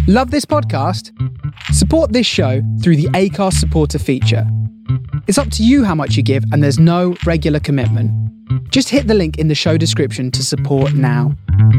Love this podcast? Support this show through the Acast supporter feature. It's up to you how much you give, and there's no regular commitment. Just hit the link in the show description to support now.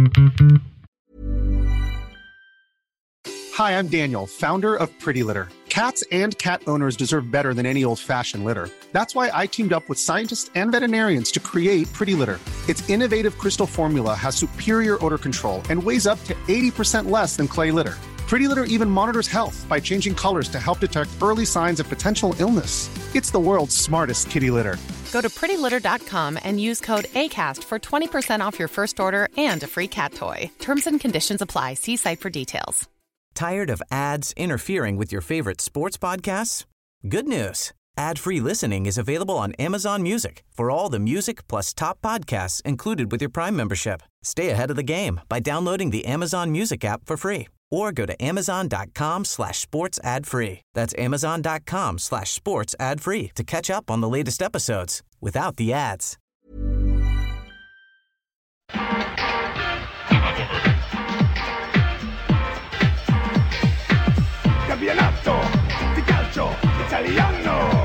Hi, I'm Daniel, founder of Pretty Litter. Cats and cat owners deserve better than any old-fashioned litter. That's why I teamed up with scientists and veterinarians to create Pretty Litter. Its innovative crystal formula has superior odor control and weighs up to 80% less than clay litter. Pretty Litter even monitors health by changing colors to help detect early signs of potential illness. It's the world's smartest kitty litter. Go to prettylitter.com and use code ACAST for 20% off your first order and a free cat toy. Terms and conditions apply. See site for details. Tired of ads interfering with your favorite sports podcasts? Good news. Ad-free listening is available on Amazon Music for all the music plus top podcasts included with your Prime membership. Stay ahead of the game by downloading the Amazon Music app for free or go to amazon.com/sports ad free. That's amazon.com/sports ad free to catch up on the latest episodes without the ads. Campionato di calcio italiano.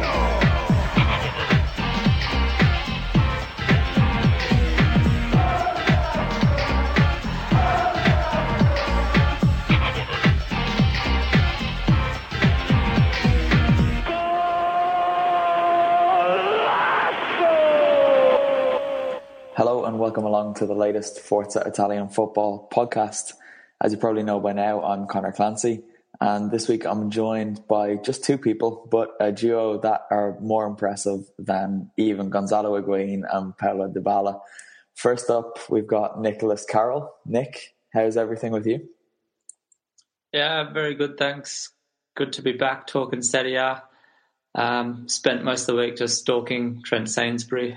Hello and welcome along to the latest Forza Italian Football podcast. As you probably know by now, I'm Conor Clancy, and this week I'm joined by just two people, but a duo that are more impressive than even Gonzalo Higuain and Paulo Dybala. First up, we've got Nicholas Carroll. Nick, how's everything with you? Yeah, very good, thanks. Good to be back talking Serie A. Spent most of the week just stalking Trent Sainsbury.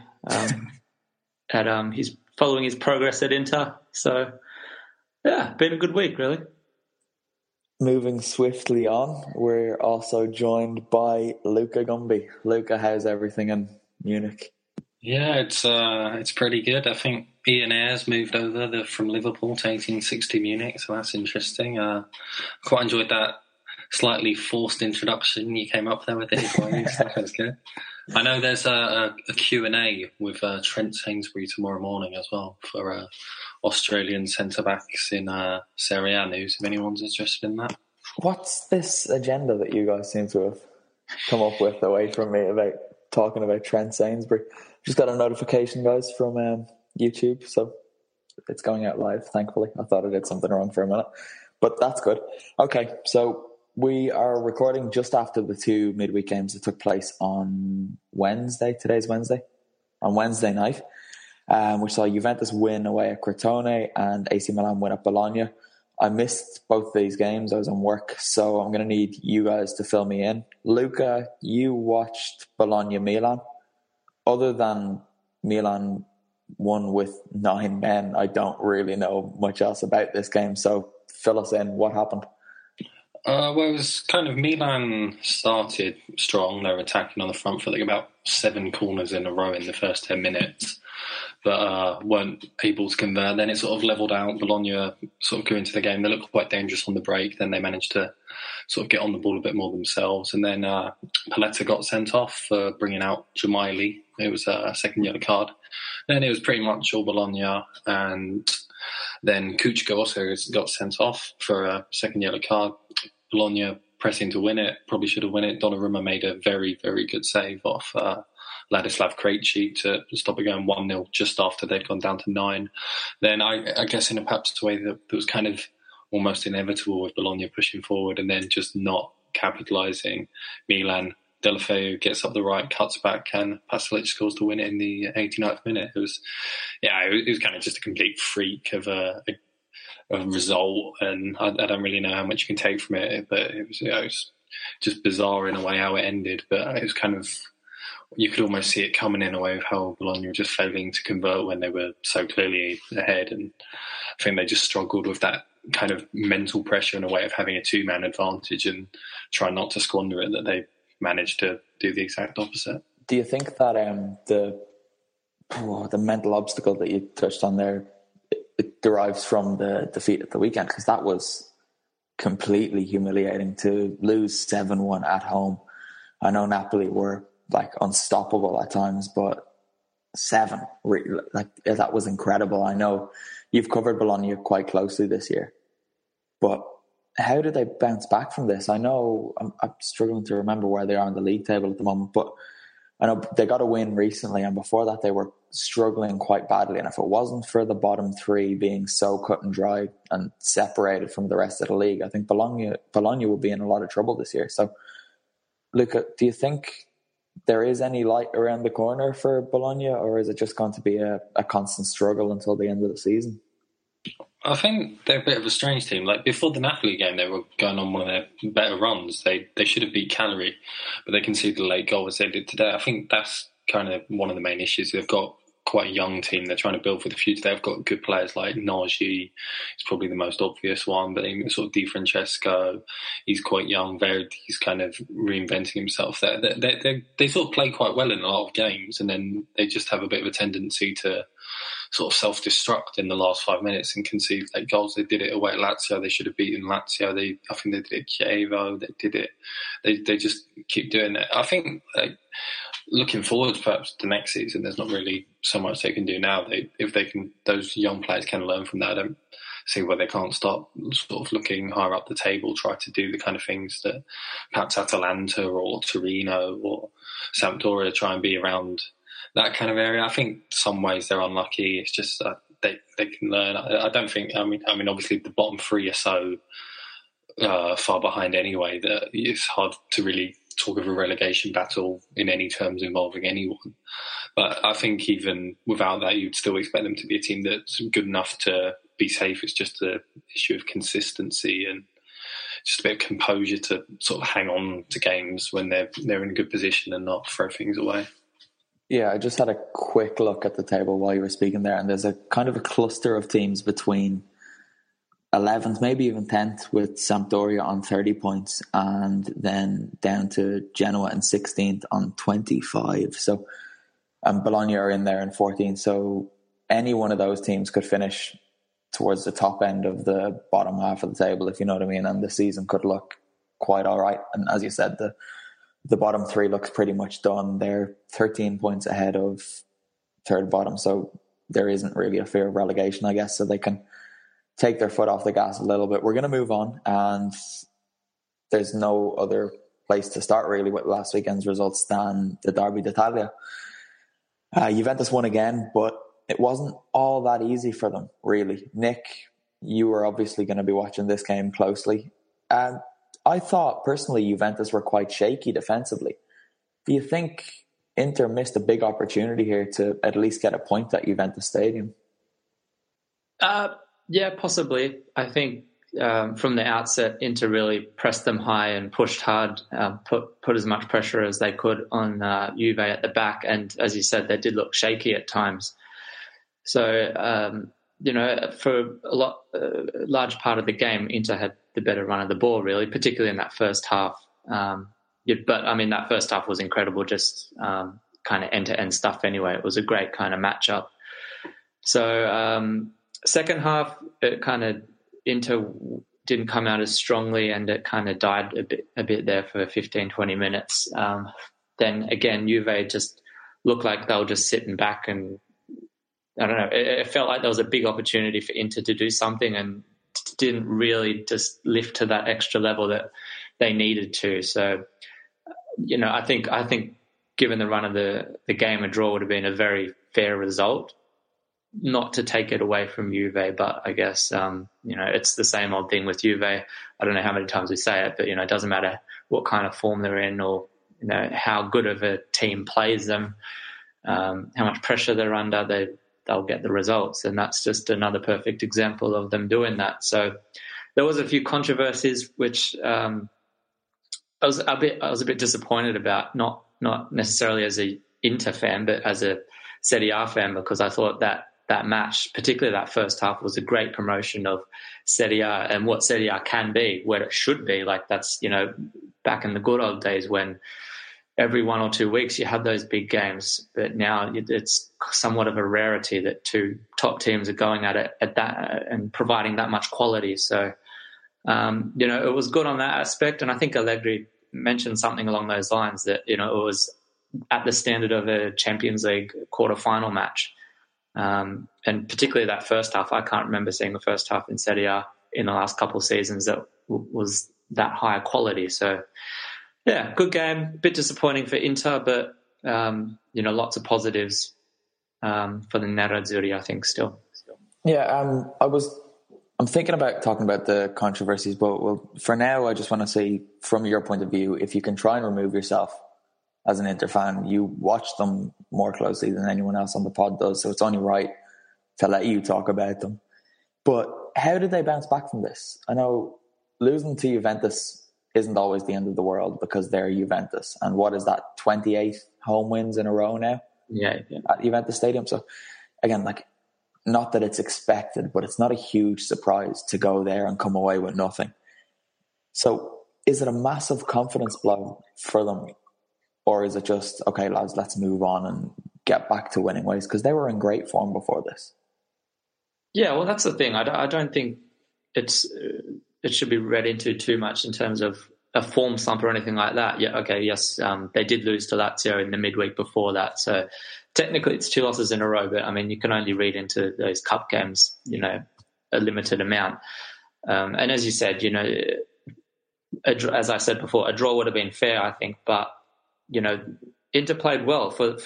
He's following his progress at Inter. So, yeah, been a good week, really. Moving swiftly on, we're also joined by Luca Gumby. Luca, how's everything in Munich? Yeah, it's pretty good. I think Ian Ayres moved over from Liverpool to 1860 Munich, so that's interesting. Quite enjoyed that slightly forced introduction you came up there with it. That was good. I know there's a Q&A with Trent Sainsbury tomorrow morning as well for Australian centre-backs in Serie A news, if anyone's interested in that. What's this agenda that you guys seem to have come up with away from me about talking about Trent Sainsbury? Just got a notification, guys, from YouTube, so it's going out live, thankfully. I thought I did something wrong for a minute, but that's good. Okay, so we are recording just after the two midweek games that took place on Wednesday. Today's Wednesday. On Wednesday night, we saw Juventus win away at Crotone and AC Milan win at Bologna. I missed both of these games. I was on work, so I'm going to need you guys to fill me in. Luca, you watched Bologna-Milan. Other than Milan won with 9 men, I don't really know much else about this game, so fill us in. What happened? Well, it was kind of Milan started strong. They were attacking on the front foot, like about 7 corners in a row in the first 10 minutes, but weren't able to convert. Then it sort of levelled out. Bologna sort of grew into the game. They looked quite dangerous on the break. Then they managed to sort of get on the ball a bit more themselves. And then Paletta got sent off for bringing out Jamaili. It was a second yellow card. Then it was pretty much all Bologna, and then Kuchka also got sent off for a second yellow card. Bologna pressing to win it, probably should have won it. Donnarumma made a very, very good save off Ladislav Krejci to stop it going 1-0 just after they'd gone down to 9. Then I guess in a perhaps way that was kind of almost inevitable with Bologna pushing forward and then just not capitalising. Milan, Deulofeu gets up the right, cuts back, and Pasalic scores to win it in the 89th minute. It was kind of just a complete freak of a result, and I don't really know how much you can take from it, but it was just bizarre in a way how it ended. But it was kind of, you could almost see it coming in a way of how Bologna were just failing to convert when they were so clearly ahead, and I think they just struggled with that kind of mental pressure in a way of having a 2-man advantage and trying not to squander it, that they managed to do the exact opposite. Do you think that the mental obstacle that you touched on there, it derives from the defeat at the weekend? Because that was completely humiliating to lose 7-1 at home. I know Napoli were like unstoppable at times, but 7, like that was incredible. I know you've covered Bologna quite closely this year, but how did they bounce back from this? I know I'm struggling to remember where they are on the league table at the moment, but I know they got a win recently, and before that they were struggling quite badly. And if it wasn't for the bottom 3 being so cut and dry and separated from the rest of the league, I think Bologna will be in a lot of trouble this year. So, Luca, do you think there is any light around the corner for Bologna, or is it just going to be a constant struggle until the end of the season? I think they're a bit of a strange team. Like before the Napoli game, they were going on one of their better runs. They should have beat Cagliari, but they conceded a late goal as they did today. I think that's kind of one of the main issues. They've got quite a young team they're trying to build for the future. They've got good players like Nagy, is probably the most obvious one, but sort of Di Francesco, he's quite young. He's kind of reinventing himself. They sort of play quite well in a lot of games, and then they just have a bit of a tendency to sort of self-destruct in the last 5 minutes and concede late goals. They did it away at Lazio. They should have beaten Lazio. I think they did it at Chievo. They did it. They just keep doing it. I think looking forward perhaps to next season, there's not really so much they can do now. If they can, those young players can learn from that. I don't see where they can't start sort of looking higher up the table, try to do the kind of things that perhaps Atalanta or Torino or Sampdoria try and be around that kind of area. I think some ways they're unlucky. It's just that they can learn. I don't think. I mean, obviously the bottom 3 are so far behind anyway that it's hard to really talk of a relegation battle in any terms involving anyone. But I think even without that, you'd still expect them to be a team that's good enough to be safe. It's just an issue of consistency and just a bit of composure to sort of hang on to games when they're in a good position and not throw things away. Yeah, I just had a quick look at the table while you were speaking there, and there's a kind of a cluster of teams between 11th, maybe even 10th, with Sampdoria on 30 points, and then down to Genoa in 16th on 25. So, and Bologna are in there in 14th. So any one of those teams could finish towards the top end of the bottom half of the table, if you know what I mean, and the season could look quite all right. And as you said, the bottom 3 looks pretty much done. They're 13 points ahead of third bottom, so there isn't really a fear of relegation, I guess, so they can take their foot off the gas a little bit. We're going to move on, and there's no other place to start really with last weekend's results than the Derby d'Italia. Juventus won again, but it wasn't all that easy for them, really. Nick, you were obviously going to be watching this game closely, and I thought personally Juventus were quite shaky defensively. Do you think Inter missed a big opportunity here to at least get a point at Juventus Stadium? Yeah, possibly. I think from the outset, Inter really pressed them high and pushed hard, put as much pressure as they could on Juve at the back. And as you said, they did look shaky at times. So, for a large part of the game, Inter had the better run of the ball, really, particularly in that first half. But, I mean, that first half was incredible, just kind of end-to-end stuff anyway. It was a great kind of matchup. So second half, it kind of Inter didn't come out as strongly, and it kind of died a bit there for 15, 20 minutes. Then, again, Juve just looked like they were just sitting back, and I don't know, it felt like there was a big opportunity for Inter to do something and didn't really just lift to that extra level that they needed to. So, I think given the run of the game, a draw would have been a very fair result. Not to take it away from Juve, but I guess, it's the same old thing with Juve. I don't know how many times we say it, but, it doesn't matter what kind of form they're in or, how good of a team plays them, how much pressure they're under, they'll get the results. And that's just another perfect example of them doing that. So there was a few controversies, which I was a bit disappointed about, not necessarily as a Inter fan, but as a Serie A fan, because I thought that match, particularly that first half, was a great promotion of Serie A and what Serie A can be, where it should be. Like that's, back in the good old days when every 1 or 2 weeks you had those big games. But now it's somewhat of a rarity that 2 top teams are going at it at that and providing that much quality. So It was good on that aspect, and I think Allegri mentioned something along those lines that, it was at the standard of a Champions League quarter-final match. And particularly that first half, I can't remember seeing the first half in Serie A in the last couple of seasons that was that high quality. So, yeah, good game. A bit disappointing for Inter, but, lots of positives for the Nerazzurri, I think, still. Yeah, I'm thinking about talking about the controversies, but for now, I just want to say, from your point of view, if you can try and remove yourself as an Inter fan, you watch them more closely than anyone else on the pod does, so it's only right to let you talk about them. But how did they bounce back from this? I know losing to Juventus isn't always the end of the world because they're Juventus. And what is that, 28 home wins in a row now? Yeah. At Juventus Stadium. So, again, not that it's expected, but it's not a huge surprise to go there and come away with nothing. So is it a massive confidence blow for them? Or is it just, okay, lads, let's move on and get back to winning ways? Because they were in great form before this. Yeah, well, that's the thing. I don't think it should be read into too much in terms of a form slump or anything like that. Yeah, okay, yes, they did lose to Lazio in the midweek before that. So technically it's 2 losses in a row, but, you can only read into those cup games, a limited amount. And as you said, as I said before, a draw would have been fair, I think, but Inter played well for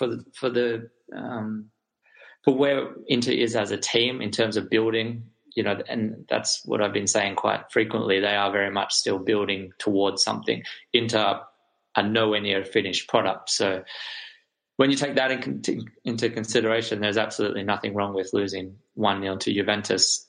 where Inter is as a team in terms of building, and that's what I've been saying quite frequently. They are very much still building towards something. Inter are nowhere near a finished product. So when you take that into consideration, there's absolutely nothing wrong with losing 1-0 to Juventus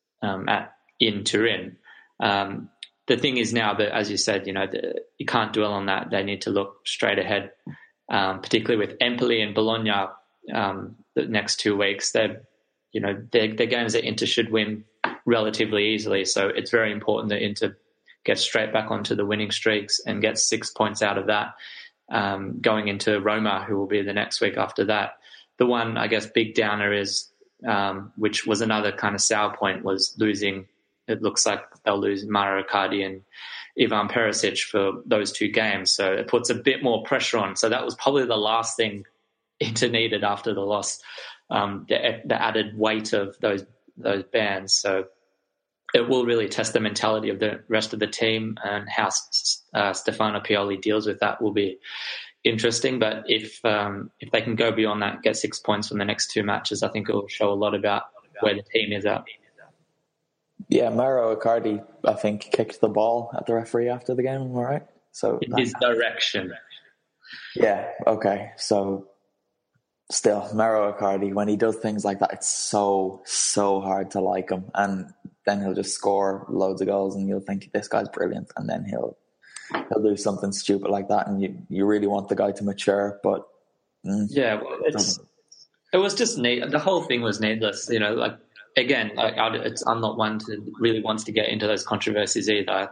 in Turin. The thing is now that, as you said, you can't dwell on that. They need to look straight ahead, particularly with Empoli and Bologna the next 2 weeks. They're games that Inter should win relatively easily. So it's very important that Inter gets straight back onto the winning streaks and gets 6 points out of that, going into Roma, who will be the next week after that. The one, I guess, big downer is, which was another kind of sour point, was losing. It looks like they'll lose Mauro Icardi and Ivan Perisic for those 2 games. So it puts a bit more pressure on. So that was probably the last thing Inter needed after the loss, the added weight of those bans. So it will really test the mentality of the rest of the team, and how Stefano Pioli deals with that will be interesting. But if they can go beyond that, get 6 points from the next 2 matches, I think it will show a lot about where the team is at. Yeah, Mauro Icardi, I think, kicked the ball at the referee after the game, am I right? So in his direction. Yeah, okay. So still, Mauro Icardi, when he does things like that, it's so hard to like him. And then he'll just score loads of goals and you'll think, this guy's brilliant. And then he'll do something stupid like that. And you really want the guy to mature, but... yeah, well, it was just neat. The whole thing was needless, Again, I'm not one to really wants to get into those controversies either.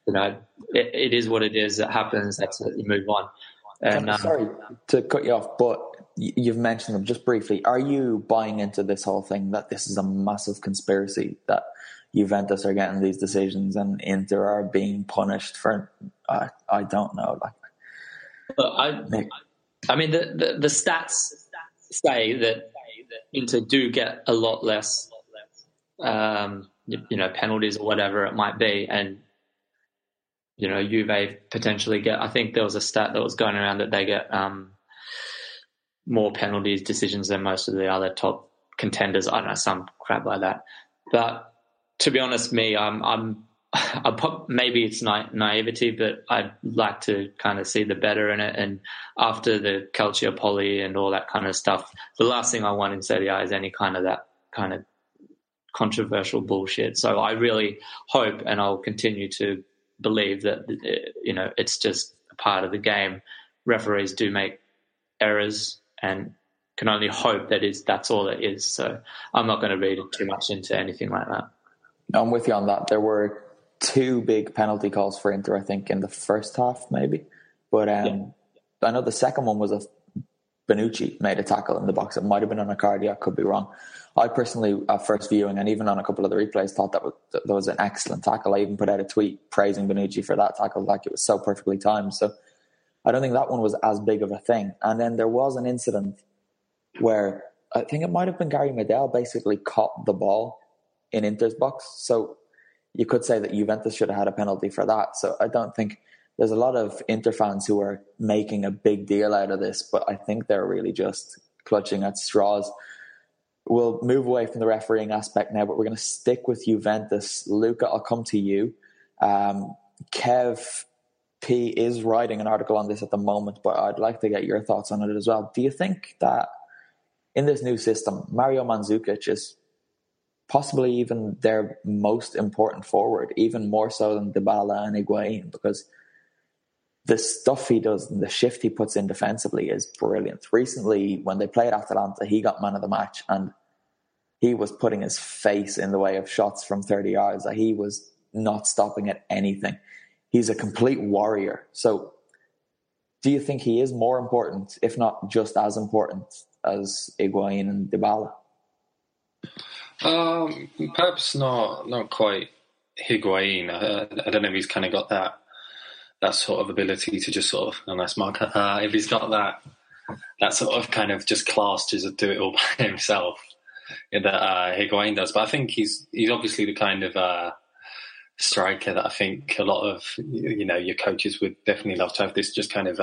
It is what it is. It happens. That's it. You move on. And sorry to cut you off, but you've mentioned them just briefly. Are you buying into this whole thing that this is a massive conspiracy, that Juventus are getting these decisions and Inter are being punished for? I don't know. I mean, the stats say that Inter do get a lot less. Penalties or whatever it might be, and Juve potentially get. I think there was a stat that was going around that they get more penalties decisions than most of the other top contenders. I don't know, some crap like that. But to be honest, I'm maybe it's naivety, but I'd like to kind of see the better in it. And after the Calciopoli and all that kind of stuff, the last thing I want in Serie A is any kind of that kind of controversial bullshit. So I really hope, and I'll continue to believe that, it's just a part of the game. Referees do make errors, and can only hope that's all it is. So I'm not going to read too much into anything like that. I'm with you on that. There were 2 big penalty calls for Inter, I think, in the first half, maybe. But I know the second one was Bonucci made a tackle in the box. It might have been on Icardi, I could be wrong. I personally, at first viewing, and even on a couple of the replays, thought that was an excellent tackle. I even put out a tweet praising Bonucci for that tackle, like it was so perfectly timed. So I don't think that one was as big of a thing. And then there was an incident where I think it might have been Gary Medel basically caught the ball in Inter's box. So you could say that Juventus should have had a penalty for that. So I don't think there's a lot of Inter fans who are making a big deal out of this, but I think they're really just clutching at straws. We'll move away from the refereeing aspect now, but we're going to stick with Juventus. Luca, I'll come to you. Kev P is writing an article on this at the moment, but I'd like to get your thoughts on it as well. Do you think that in this new system, Mario Mandzukic is possibly even their most important forward, even more so than Dybala and Higuain? Because the stuff he does and the shift he puts in defensively is brilliant. Recently, when they played Atalanta, he got man of the match and he was putting his face in the way of shots from 30 yards. Like, he was not stopping at anything. He's a complete warrior. So do you think he is more important, if not just as important, as Higuain and Dybala? Perhaps not quite Higuain. I don't know if he's kind of got that sort of ability to just sort of, oh, nice mark, if he's got that sort of kind of just class to just do it all by himself that Higuain does. But I think he's obviously the kind of striker that I think a lot of, your coaches would definitely love to have, this just kind of,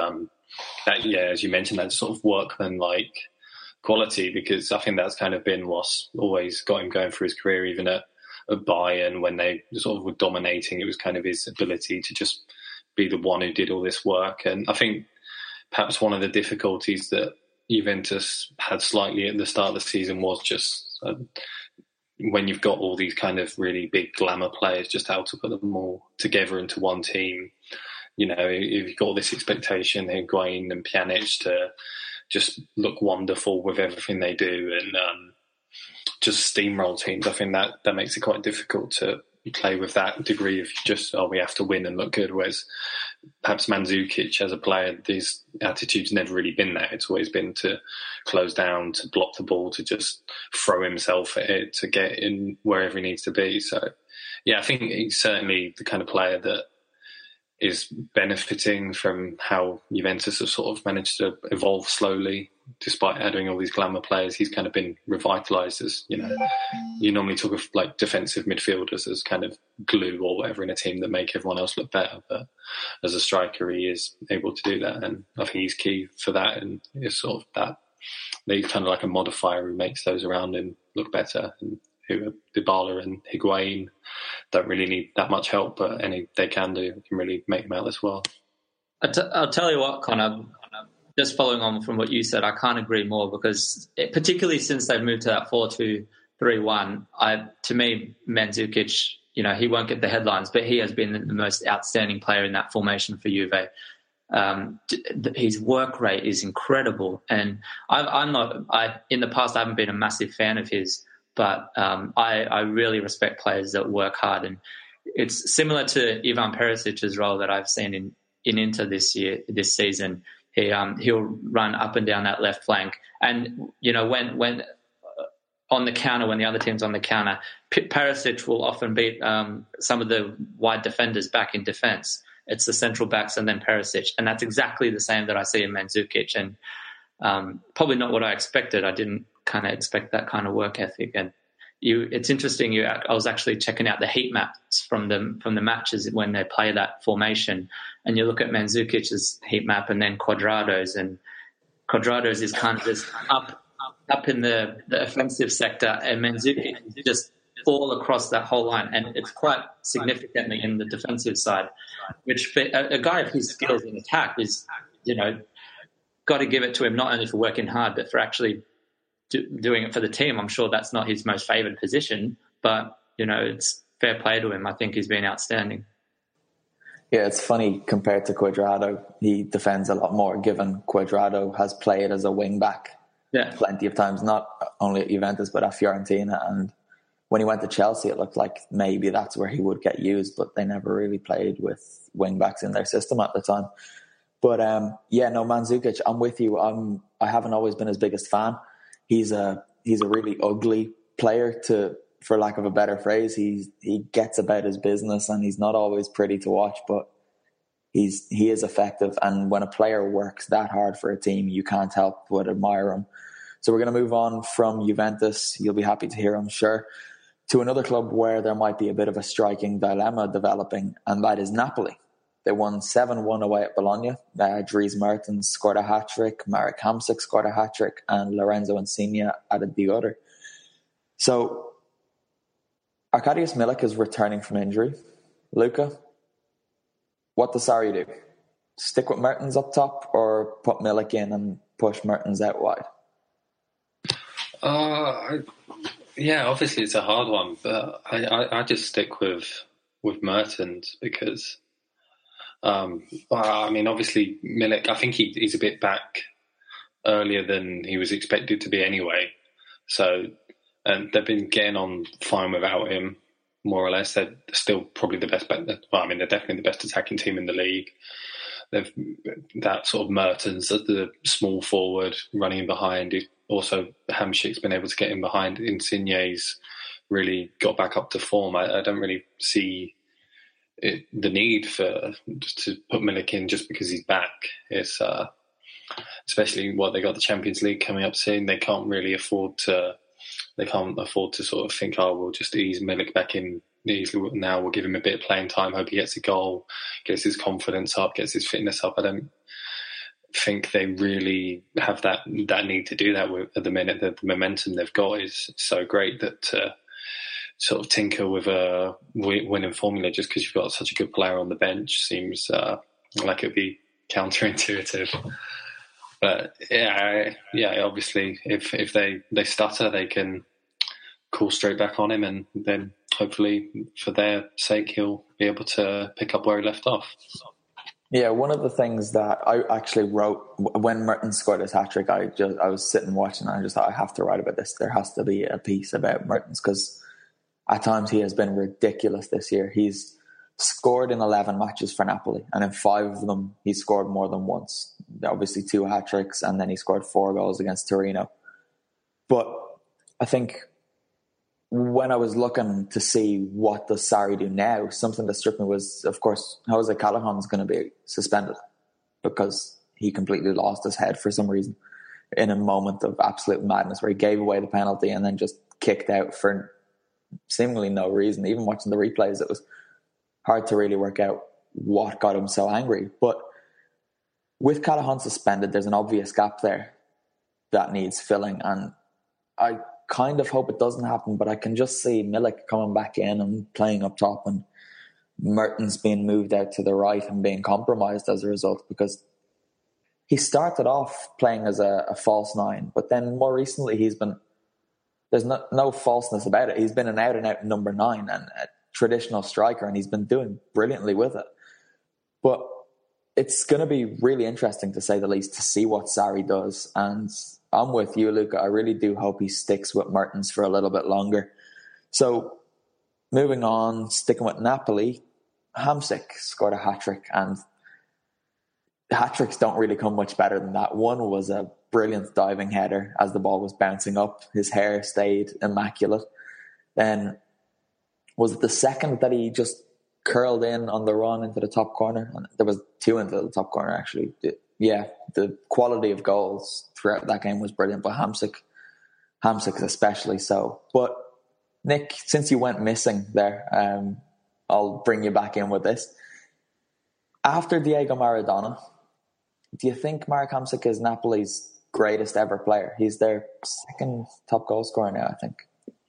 as you mentioned, that sort of workman-like quality, because I think that's kind of been what's always got him going through his career. Even at Bayern, when they sort of were dominating, it was kind of his ability to just be the one who did all this work. And I think perhaps one of the difficulties that Juventus had slightly at the start of the season was just when you've got all these kind of really big glamour players, just how to put them all together into one team. If you've got this expectation, Higuain and Pjanic to just look wonderful with everything they do and just steamroll teams, I think that makes it quite difficult to play with that degree of just, we have to win and look good. Whereas perhaps Mandzukic as a player, his attitude's never really been there. It's always been to close down, to block the ball, to just throw himself at it, to get in wherever he needs to be. So, I think he's certainly the kind of player that is benefiting from how Juventus have sort of managed to evolve slowly, despite adding all these glamour players. He's kind of been revitalised as, you normally talk of like defensive midfielders as kind of glue or whatever in a team that make everyone else look better. But as a striker, he is able to do that. And I think he's key for that. And it's sort of that, he's kind of like a modifier who makes those around him look better. And who Dybala and Higuain don't really need that much help, but they can really make them out as well. I'll tell you what, Connor, just following on from what you said, I can't agree more, because particularly since they've moved to that 4-2-3-1, to me, Mandzukic, he won't get the headlines, but he has been the most outstanding player in that formation for Juve. His work rate is incredible, and in the past I haven't been a massive fan of his, but I really respect players that work hard, and it's similar to Ivan Perisic's role that I've seen in Inter this season. He'll run up and down that left flank, and when on the counter, when the other team's on the counter, Perisic will often beat some of the wide defenders back in defence. It's the central backs and then Perisic, and that's exactly the same that I see in Mandzukic, and probably not what I expected. I didn't kind of expect that kind of work ethic. And it's interesting. I was actually checking out the heat maps from the matches when they play that formation, and you look at Mandzukic's heat map and then Cuadrado's, and Cuadrado's is kind of just up in the offensive sector, and Mandzukic is just all across that whole line, and it's quite significantly in the defensive side, which for a guy of his skills in attack is, got to give it to him, not only for working hard, but for actually doing it for the team. I'm sure that's not his most favoured position, but, it's fair play to him. I think he's been outstanding. Yeah, it's funny compared to Cuadrado. He defends a lot more, given Cuadrado has played as a wing-back plenty of times, not only at Juventus, but at Fiorentina. And when he went to Chelsea, it looked like maybe that's where he would get used, but they never really played with wing-backs in their system at the time. But Mandzukic, I'm with you. I haven't always been his biggest fan. He's a really ugly player, for lack of a better phrase. He gets about his business, and he's not always pretty to watch, but he is effective. And when a player works that hard for a team, you can't help but admire him. So we're going to move on from Juventus. You'll be happy to hear, I'm sure, to another club where there might be a bit of a striking dilemma developing, and that is Napoli. They won 7-1 away at Bologna. Dries Mertens scored a hat-trick, Marek Hamsik scored a hat-trick, and Lorenzo Insigne added the other. So Arkadiusz Milik is returning from injury. Luca, what does Sarri do? Stick with Mertens up top or put Milik in and push Mertens out wide? Obviously it's a hard one, but I just stick with Mertens because, obviously Milik, I think he's a bit back earlier than he was expected to be anyway. So, and they've been getting on fine without him, more or less. They're still probably the best. They're definitely the best attacking team in the league. They've that sort of Mertens, the small forward running behind. Also, Hamšík's been able to get in behind. Insigne's really got back up to form. I don't really see the need to put Milik in just because he's back. It's especially what they got the Champions League coming up soon. They can't afford to sort of think, we'll just ease Milik back in easily now. We'll give him a bit of playing time. Hope he gets a goal, gets his confidence up, gets his fitness up. I don't think they really have that need to do that at the minute. The momentum they've got is so great that sort of tinker with a winning formula just because you've got such a good player on the bench seems like it'd be counterintuitive. But obviously if they stutter, they can call straight back on him, and then hopefully for their sake he'll be able to pick up where he left off. Yeah, one of the things that I actually wrote when Mertens scored his hat-trick, I was sitting watching and I just thought, I have to write about this. There has to be a piece about Mertens because at times he has been ridiculous this year. He's scored in 11 matches for Napoli, and in 5 of them he scored more than once. Obviously 2 hat-tricks, and then he scored 4 goals against Torino. But I think when I was looking to see what does Sarri do now, something that struck me was, of course, Jose Callahan's going to be suspended because he completely lost his head for some reason in a moment of absolute madness where he gave away the penalty and then just kicked out for seemingly no reason. Even watching the replays, it was hard to really work out what got him so angry. But with Callahan suspended, there's an obvious gap there that needs filling, and I kind of hope it doesn't happen, but I can just see Milik coming back in and playing up top and Mertens being moved out to the right and being compromised as a result, because he started off playing as a false 9, but then more recently there's no falseness about it. He's been an out-and-out number 9 and a traditional striker, and he's been doing brilliantly with it. But it's going to be really interesting, to say the least, to see what Sarri does. And I'm with you, Luca. I really do hope he sticks with Mertens for a little bit longer. So moving on, sticking with Napoli, Hamsik scored a hat-trick, and hat-tricks don't really come much better than that. One was a brilliant diving header as the ball was bouncing up. His hair stayed immaculate. Then was it the second that he just curled in on the run into the top corner? And there was 2 into the top corner, actually. The quality of goals throughout that game was brilliant, but Hamsik especially so. But Nick, since you went missing there, I'll bring you back in with this. After Diego Maradona, do you think Marek Hamsik is Napoli's greatest ever player? He's their 2nd top goal scorer now, I think.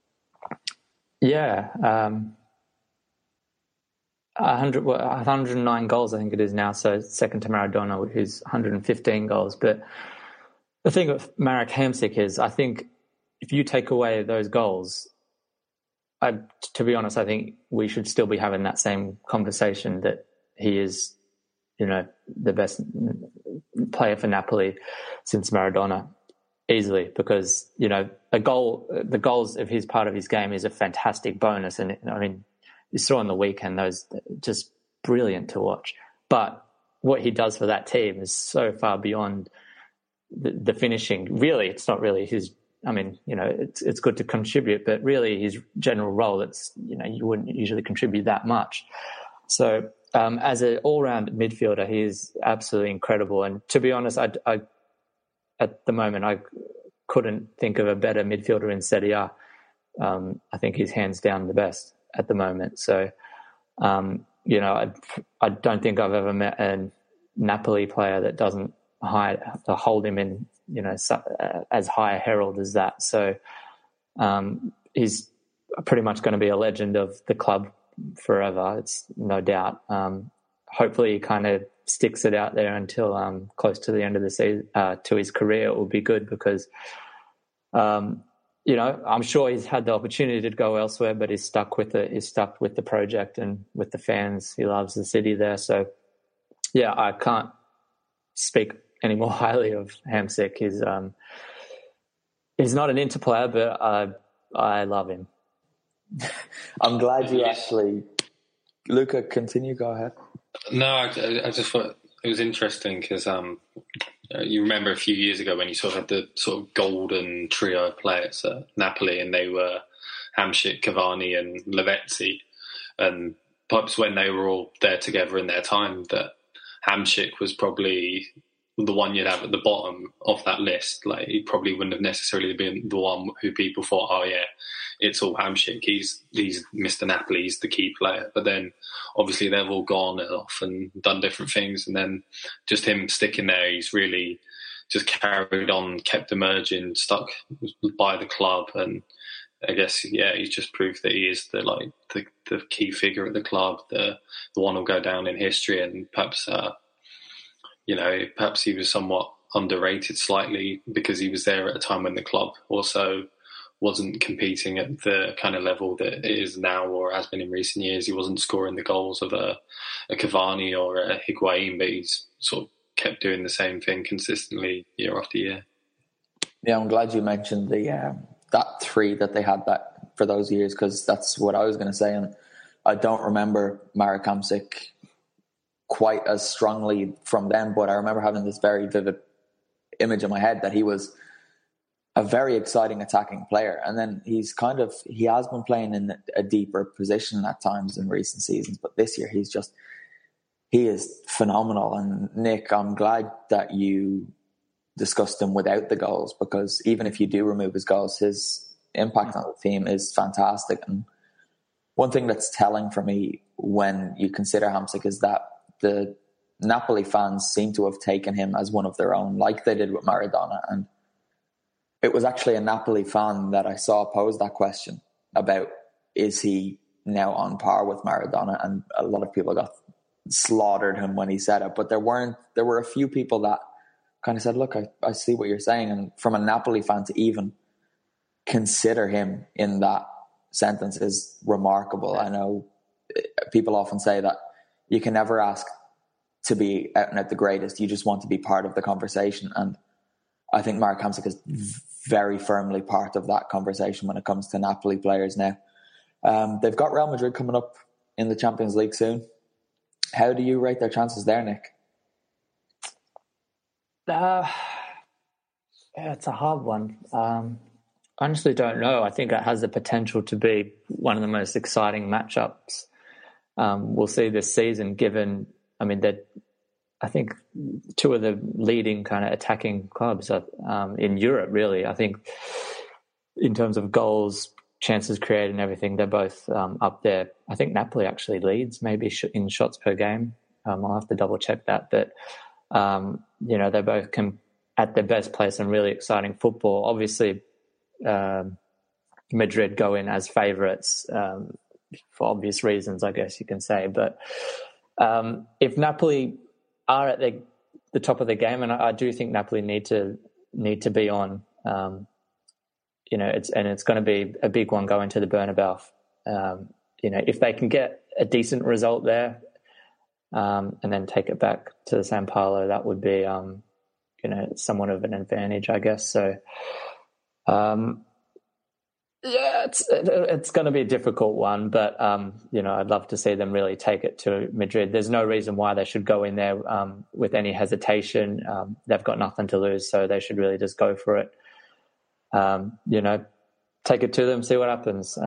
Yeah. 109 goals, I think it is now, so second to Maradona, who's 115 goals. But the thing with Marek Hamsik is, I think if you take away those goals, to be honest, I think we should still be having that same conversation that he is, the best player for Napoli since Maradona, easily, because, the goals of his part of his game is a fantastic bonus. And you saw on the weekend, those just brilliant to watch. But what he does for that team is so far beyond the finishing. Really, it's not really his. I mean, it's good to contribute, but really his general role, it's, you wouldn't usually contribute that much. So as an all-round midfielder, he is absolutely incredible. And to be honest, I at the moment, I couldn't think of a better midfielder in Serie A. I think he's hands down the best at the moment. So, I don't think I've ever met a Napoli player that doesn't hold him in, as high a herald as that. So he's pretty much going to be a legend of the club forever. It's no doubt. Hopefully he kind of sticks it out there until close to the end of the season, to his career. It will be good because, I'm sure he's had the opportunity to go elsewhere, but he's stuck with it. He's stuck with the project and with the fans. He loves the city there. So, yeah, I can't speak any more highly of Hamsik. He's not an Inter player, but I love him. I'm glad you actually... Luca, continue, go ahead. No, I just thought it was interesting because you remember a few years ago when you sort of had the sort of golden trio of players at Napoli, and they were Hamsik, Cavani and Lavezzi, and perhaps when they were all there together in their time, that Hamsik was probably the one you'd have at the bottom of that list. Like, he probably wouldn't have necessarily been the one who people thought, oh yeah, it's all Hamsik. He's Mr. Napoli, he's the key player. But then obviously they've all gone off and done different things. And then just him sticking there, he's really just carried on, kept emerging, stuck by the club. And I guess, yeah, he's just proved that he is the key figure at the club, the one who'll go down in history. And perhaps, perhaps he was somewhat underrated slightly because he was there at a time when the club also wasn't competing at the kind of level that it is now or has been in recent years. He wasn't scoring the goals of a Cavani or a Higuain, but he's sort of kept doing the same thing consistently year after year. Yeah, I'm glad you mentioned that three that they had that for those years, because that's what I was going to say. And I don't remember Marek Hamsik quite as strongly from them, but I remember having this very vivid image in my head that he was a very exciting attacking player. And then he has been playing in a deeper position at times in recent seasons, but this year he is phenomenal. And Nick, I'm glad that you discussed him without the goals, because even if you do remove his goals, his impact on the team is fantastic. And one thing that's telling for me when you consider Hamsik is that the Napoli fans seem to have taken him as one of their own, like they did with Maradona. And it was actually a Napoli fan that I saw pose that question about, is he now on par with Maradona? And a lot of people got slaughtered him when he said it. But there were a few people that kind of said, look, I see what you're saying. And from a Napoli fan to even consider him in that sentence is remarkable. I know people often say that you can never ask to be out and out the greatest. You just want to be part of the conversation. And I think Marek Hamsik is very firmly part of that conversation when it comes to Napoli players now. They've got Real Madrid coming up in the Champions League soon. How do you rate their chances there, Nick? It's a hard one. I honestly don't know. I think it has the potential to be one of the most exciting matchups we'll see this season, given, that I think two of the leading kind of attacking clubs in Europe, really. I think in terms of goals, chances created and everything, they're both up there. I think Napoli actually leads maybe in shots per game. I'll have to double check that. But, they both can, at their best, play some really exciting football. Obviously, Madrid go in as favourites for obvious reasons, I guess you can say. But if Napoli are at the top of the game, and I do think Napoli need to be on, it's going to be a big one going to the Bernabeu. If they can get a decent result there, and then take it back to the San Paolo, that would be, somewhat of an advantage, I guess. So, Yeah, it's going to be a difficult one, but I'd love to see them really take it to Madrid. There's no reason why they should go in there with any hesitation. They've got nothing to lose, so they should really just go for it. Take it to them, see what happens.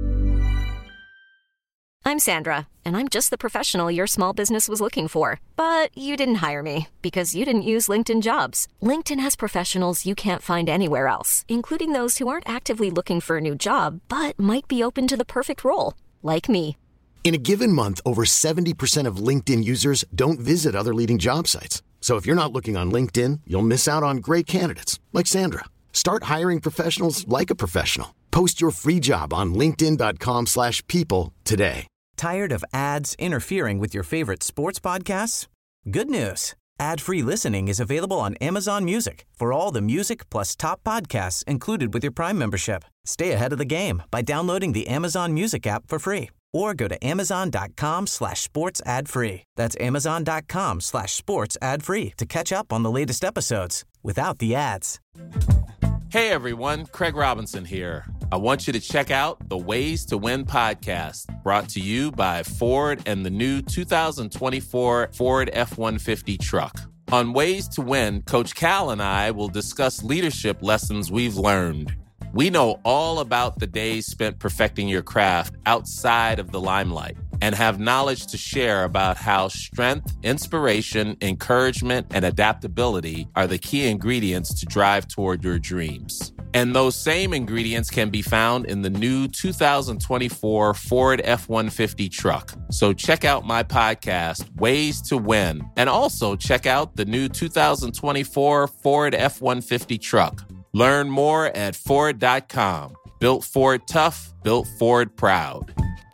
I'm Sandra, and I'm just the professional your small business was looking for. But you didn't hire me because you didn't use LinkedIn Jobs. LinkedIn has professionals you can't find anywhere else, including those who aren't actively looking for a new job, but might be open to the perfect role, like me. In a given month, over 70% of LinkedIn users don't visit other leading job sites. So if you're not looking on LinkedIn, you'll miss out on great candidates like Sandra. Start hiring professionals like a professional. Post your free job on linkedin.com/people today. Tired of ads interfering with your favorite sports podcasts? Good news. Ad-free listening is available on Amazon Music for all the music plus top podcasts included with your Prime membership. Stay ahead of the game by downloading the Amazon Music app for free or go to amazon.com/sports ad free. That's amazon.com/sports ad free to catch up on the latest episodes without the ads. Hey everyone, Craig Robinson here. I want you to check out the Ways to Win podcast, brought to you by Ford and the new 2024 Ford F-150 truck. On Ways to Win, Coach Cal and I will discuss leadership lessons we've learned. We know all about the days spent perfecting your craft outside of the limelight and have knowledge to share about how strength, inspiration, encouragement, and adaptability are the key ingredients to drive toward your dreams. And those same ingredients can be found in the new 2024 Ford F-150 truck. So check out my podcast, Ways to Win, and also check out the new 2024 Ford F-150 truck. Learn more at Ford.com. Built Ford tough, built Ford proud.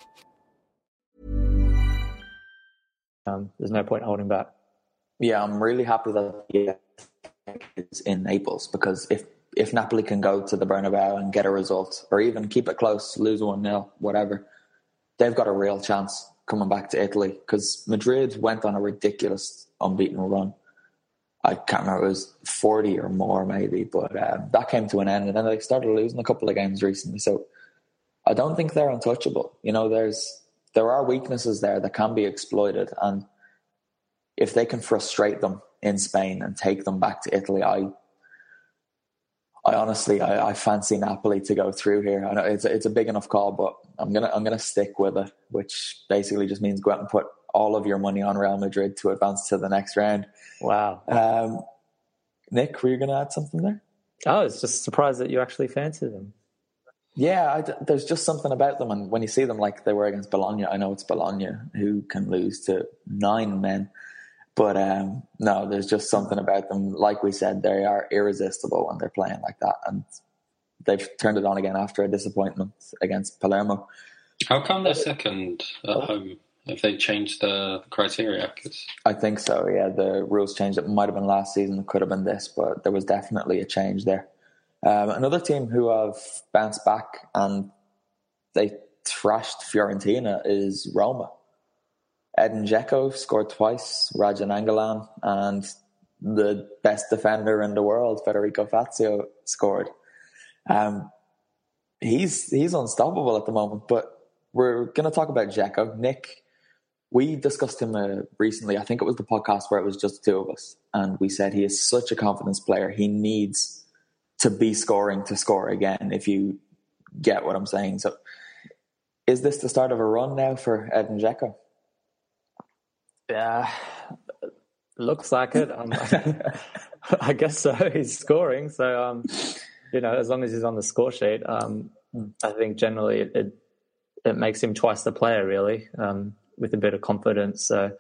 There's no point holding back. Yeah, I'm really happy that it's in Naples, because if Napoli can go to the Bernabeu and get a result, or even keep it close, lose 1-0, whatever, they've got a real chance coming back to Italy, because Madrid went on a ridiculous unbeaten run. I can't remember, it was 40 or more maybe, but that came to an end, and then they started losing a couple of games recently. So I don't think they're untouchable. There are weaknesses there that can be exploited, and if they can frustrate them in Spain and take them back to Italy, I honestly fancy Napoli to go through here. I know it's a big enough call, but I'm gonna stick with it, which basically just means go out and put all of your money on Real Madrid to advance to the next round. Wow. Nick, were you going to add something there? I was just surprised that you actually fancy them. Yeah, there's just something about them, and when you see them like they were against Bologna, I know it's Bologna who can lose to 9 men, but no, there's just something about them. Like we said, they are irresistible when they're playing like that, and they've turned it on again after a disappointment against Palermo. How come they're second at home? Have they changed the criteria? I think so, yeah. The rules changed. It might have been last season, it could have been this, but there was definitely a change there. Another team who have bounced back and they thrashed Fiorentina is Roma. Edin Dzeko scored twice, Raja Nangolan, and the best defender in the world, Federico Fazio, scored. He's unstoppable at the moment, but we're going to talk about Dzeko. Nick, we discussed him recently. I think it was the podcast where it was just the two of us, and we said he is such a confidence player. He needs to be scoring to score again, if you get what I'm saying. So is this the start of a run now for Edin Dzeko? Yeah, looks like it. I guess so. He's scoring. So, as long as he's on the score sheet, I think generally it makes him twice the player, really, with a bit of confidence. So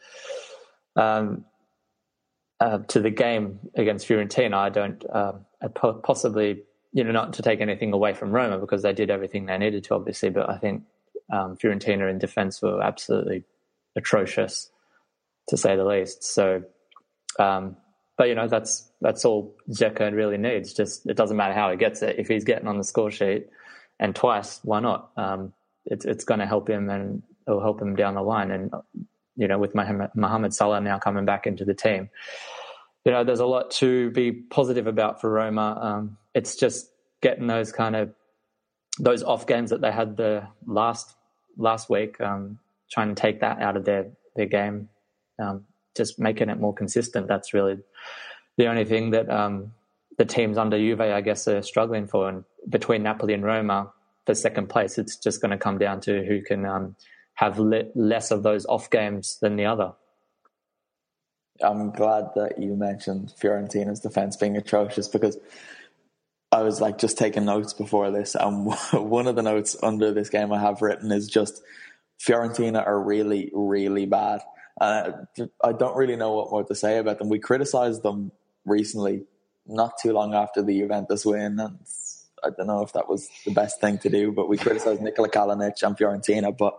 to the game against Fiorentina, I don't possibly, not to take anything away from Roma, because they did everything they needed to, obviously, but I think Fiorentina in defence were absolutely atrocious, to say the least. So, but that's all Dzeko really needs. Just, it doesn't matter how he gets it. If he's getting on the score sheet, and twice, why not? It's going to help him, and it'll help him down the line. And with Mohamed Salah now coming back into the team, there's a lot to be positive about for Roma. It's just getting those kind of those off games that they had the last week, trying to take that out of their game, just making it more consistent. That's really the only thing that the teams under Juve, I guess, are struggling for. And between Napoli and Roma for second place, it's just going to come down to who can have less of those off games than the other. I'm glad that you mentioned Fiorentina's defence being atrocious, because I was like just taking notes before this, and one of the notes under this game I have written is just Fiorentina are really, really bad. I don't really know what more to say about them. We criticised them recently, not too long after the Juventus win, and I don't know if that was the best thing to do, but we criticised Nikola Kalinic and Fiorentina, but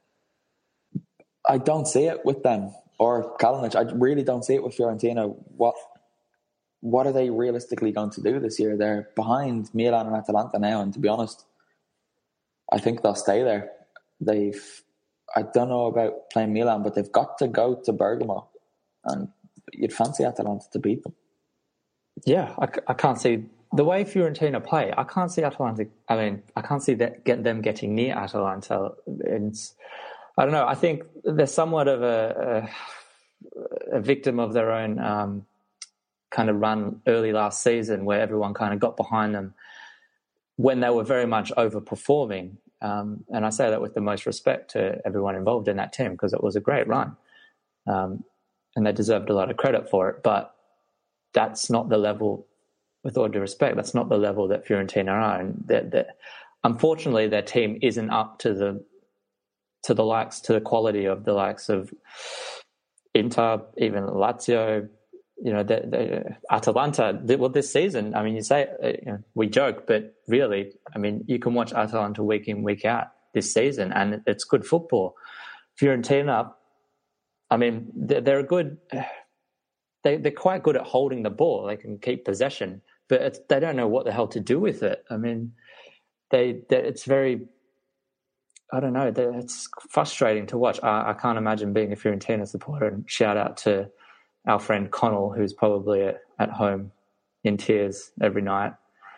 I don't see it with them. Or Kalinic, I really don't see it with Fiorentina. What are they realistically going to do this year? They're behind Milan and Atalanta now, and to be honest, I think they'll stay there. I don't know about playing Milan, but they've got to go to Bergamo, and you'd fancy Atalanta to beat them. Yeah, I can't see the way Fiorentina play. I can't see Atalanta. I mean, I can't see them getting near Atalanta. I don't know. I think they're somewhat of a victim of their own kind of run early last season, where everyone kind of got behind them when they were very much overperforming. And I say that with the most respect to everyone involved in that team, because it was a great run. And they deserved a lot of credit for it. But that's not the level, with all due respect, that's not the level that Fiorentina are. And unfortunately, their team isn't up to the quality of the likes of Inter, even Lazio, Atalanta. Well, this season, I mean, you say we joke, but really, I mean, you can watch Atalanta week in, week out this season, and it's good football. Fiorentina, I mean, they're good. They're quite good at holding the ball. They can keep possession, but they don't know what the hell to do with it. I mean, it's very. I don't know. It's frustrating to watch. I can't imagine being a Fiorentina supporter. And shout out to our friend Connell, who's probably at home in tears every night.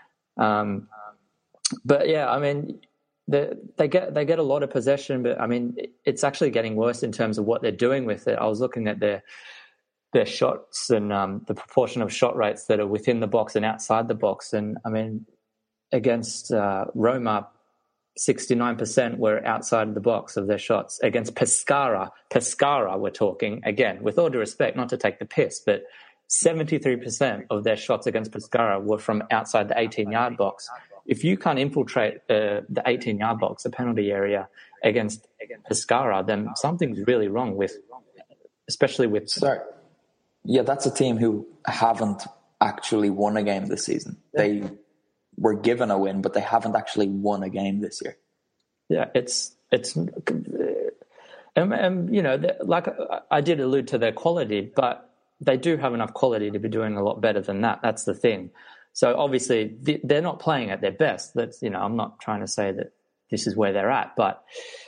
But yeah, I mean, they get a lot of possession, but I mean, it's actually getting worse in terms of what they're doing with it. I was looking at their shots and the proportion of shot rates that are within the box and outside the box. And I mean, against Roma, 69% were outside of the box of their shots. Against Pescara, we're talking, again, with all due respect, not to take the piss, but 73% of their shots against Pescara were from outside the 18-yard box. If you can't infiltrate the 18-yard box, the penalty area, against Pescara, then something's really wrong with, especially with... Sorry. Yeah, that's a team who haven't actually won a game this season. They were given a win, but they haven't actually won a game this year. Yeah, it's like I did allude to their quality, but they do have enough quality to be doing a lot better than that. That's the thing. So obviously they're not playing at their best. That's, I'm not trying to say that this is where they're at, but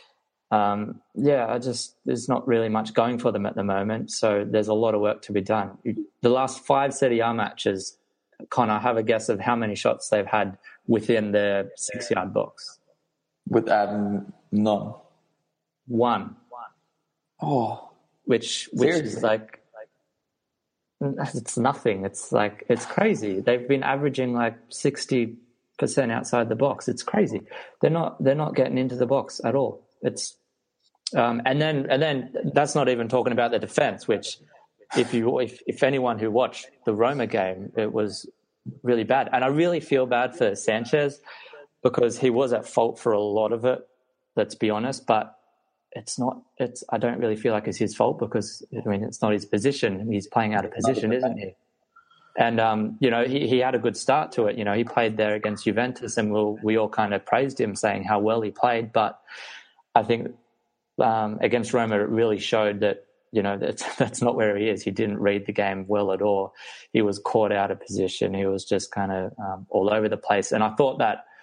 there's not really much going for them at the moment. So there's a lot of work to be done. The last 5 Serie A matches, Connor, have a guess of how many shots they've had within the 6-yard box? With none. One. Oh, which is like it's nothing. It's crazy. They've been averaging like 60% outside the box. It's crazy. They're not getting into the box at all. It's and then that's not even talking about the defense, which if anyone who watched the Roma game, it was really bad. And I really feel bad for Sanchez because he was at fault for a lot of it, let's be honest, but I don't really feel like it's his fault because, I mean, it's not his position. He's playing out of position, isn't he? And, he had a good start to it. He played there against Juventus and we all kind of praised him, saying how well he played. But I think against Roma, it really showed that, that's not where he is. He didn't read the game well at all. He was caught out of position. He was just kind of all over the place. And I thought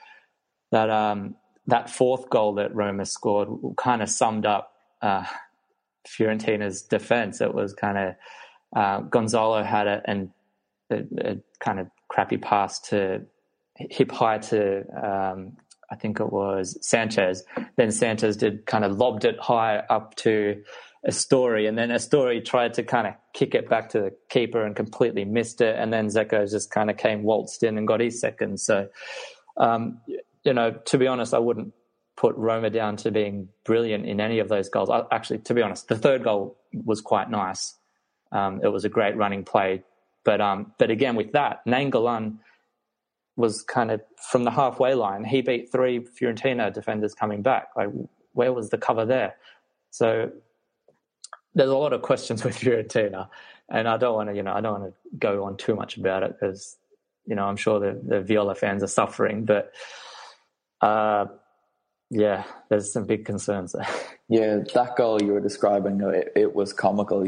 that fourth goal that Roma scored kind of summed up Fiorentina's defense. It was kind of Gonzalo had it and a kind of crappy pass to hip high to I think it was Sanchez. Then Sanchez lobbed it high up to Astori, and then Astori tried to kind of kick it back to the keeper and completely missed it, and then Zeko just kind of waltzed in and got his second. So, to be honest, I wouldn't put Roma down to being brilliant in any of those goals. Actually, to be honest, the third goal was quite nice. It was a great running play. But again, with that, Nainggolan was kind of from the halfway line. He beat 3 Fiorentina defenders coming back. Like, where was the cover there? So there's a lot of questions with Fiorentina, and I don't want to go on too much about it because, I'm sure the Viola fans are suffering. But there's some big concerns there. Yeah, that goal you were describing, it was comical.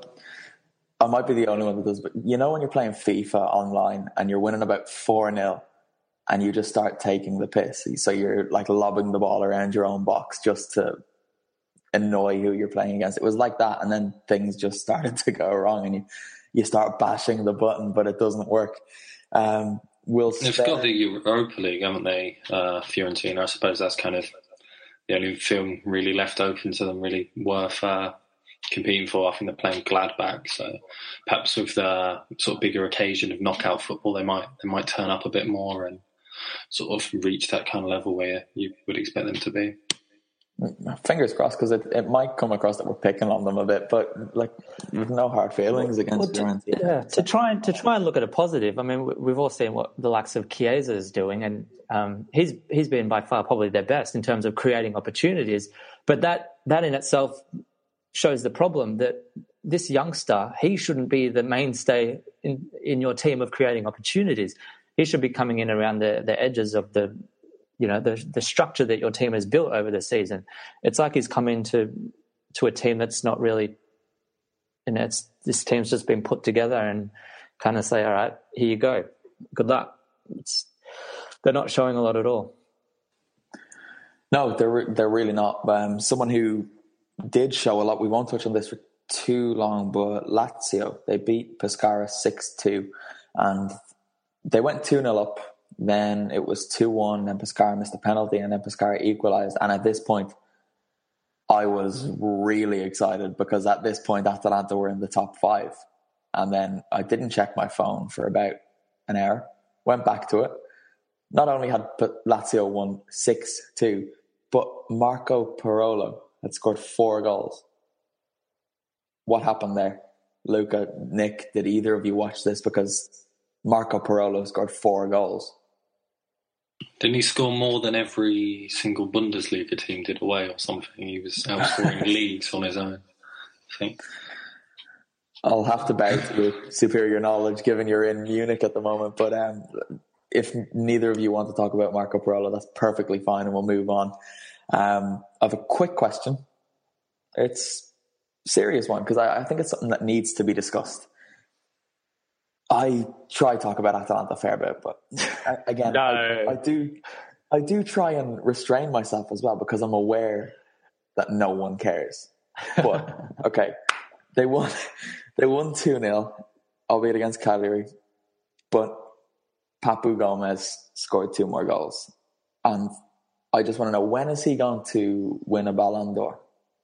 I might be the only one that does, but when you're playing FIFA online and you're winning about 4-0 and you just start taking the piss. So you're like lobbing the ball around your own box just to annoy who you're playing against. It was like that, and then things just started to go wrong and you start bashing the button, but it doesn't work. They've got the Europa League, haven't they? Fiorentina, I suppose that's kind of the only film really left open to them, really worth competing for. I think they're playing Gladbach, so perhaps with the sort of bigger occasion of knockout football, they might turn up a bit more and sort of reach that kind of level where you would expect them to be. Fingers crossed, because it might come across that we're picking on them a bit, but like, with no hard feelings against Fiorentina. Yeah, to try and look at a positive. I mean, we've all seen what the likes of Chiesa is doing, and he's been by far probably their best in terms of creating opportunities. But that in itself shows the problem that this youngster, he shouldn't be the mainstay in your team of creating opportunities. He should be coming in around the edges of the structure that your team has built over the season. It's like he's come into a team that's not really, this team's just been put together and kind of say, all right, here you go, good luck. They're not showing a lot at all. No, they're really not. Someone who did show a lot, we won't touch on this for too long, but Lazio, they beat Pescara 6-2, and they went 2-0 up. Then it was 2-1, then Pescara missed a penalty, and then Pescara equalised. And at this point, I was really excited, because at this point, Atalanta were in the top 5. And then I didn't check my phone for about an hour, went back to it. Not only had Lazio won 6-2, but Marco Parolo had scored 4 goals. What happened there? Luca, Nick, did either of you watch this? Because Marco Parolo scored 4 goals. Didn't he score more than every single Bundesliga team did away or something? He was outscoring leagues on his own, I think. I'll have to bow to superior knowledge, given you're in Munich at the moment. But if neither of you want to talk about Marco Parolo, that's perfectly fine, and we'll move on. I have a quick question. It's a serious one, because I think it's something that needs to be discussed. I try to talk about Atalanta a fair bit, but again, no. I do try and restrain myself as well, because I'm aware that no one cares. But okay, they won 2-0, albeit against Cagliari, but Papu Gomez scored 2 more goals, and I just want to know, when is he going to win a Ballon d'Or?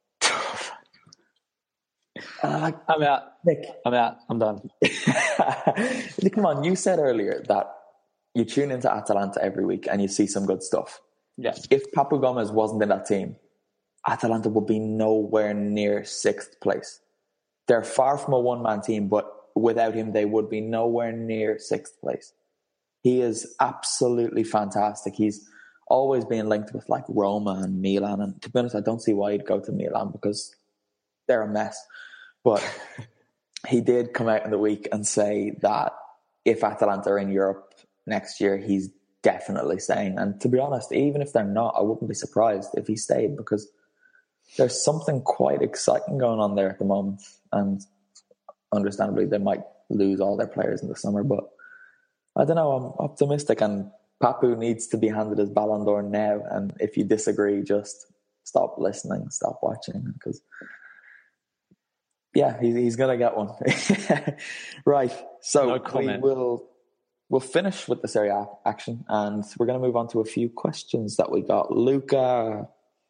I'm out. Nick, I'm out. I'm done. Come on, you said earlier that you tune into Atalanta every week and you see some good stuff. Yeah. If Papu Gomez wasn't in that team, Atalanta would be nowhere near 6th place. They're far from a one-man team, but without him, they would be nowhere near 6th place. He is absolutely fantastic. He's always been linked with like Roma and Milan, and to be honest, I don't see why he'd go to Milan, because they're a mess. But he did come out in the week and say that if Atalanta are in Europe next year, he's definitely staying. And to be honest, even if they're not, I wouldn't be surprised if he stayed, because there's something quite exciting going on there at the moment. And understandably, they might lose all their players in the summer, but I don't know, I'm optimistic, and Papu needs to be handed his Ballon d'Or now. And if you disagree, just stop listening, stop watching, because yeah, he's going to get one. Right. So no comment. We will we'll finish with the Serie A action, and we're going to move on to a few questions that we got. Luca,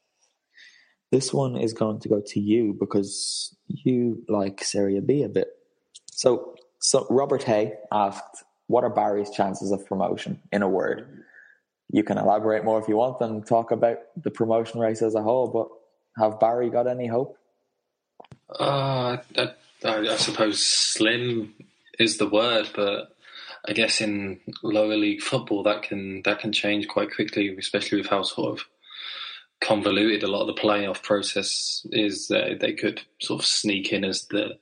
this one is going to go to you because you like Serie B a bit. So Robert Hay asked, what are Bari's chances of promotion in a word? You can elaborate more if you want and talk about the promotion race as a whole, but have Bari got any hope? I suppose slim is the word, but I guess in lower league football that can change quite quickly, especially with how sort of convoluted a lot of the playoff process is. They could sort of sneak in as the